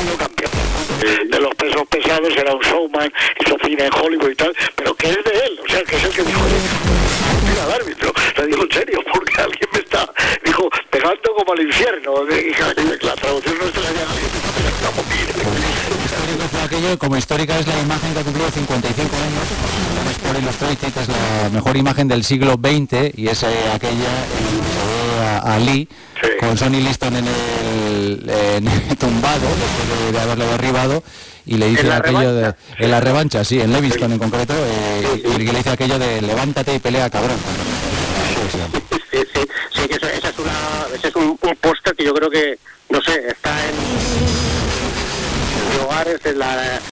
sido campeón de los pesos pesados, era un showman, hizo cine en Hollywood y tal, pero que es de él, o sea, que es el que dijo, mira al árbitro, le digo en serio, porque alguien me está, dijo, pegando como al infierno, la traducción nuestra sería alguien me está pegando como Histórico fue aquello, como histórica es la imagen que ha cumplido 55 años, Sport Illustrated es la mejor imagen del siglo XX, y es aquella a Lee, sí, con Sonny Liston en el tumbado, después de haberle derribado, y le dice aquello en la revancha, sí, en Leviston en concreto, y le dice aquello de levántate y pelea, cabrón. Sí, que ese es un póster que yo creo que, no sé, está en hogares, en la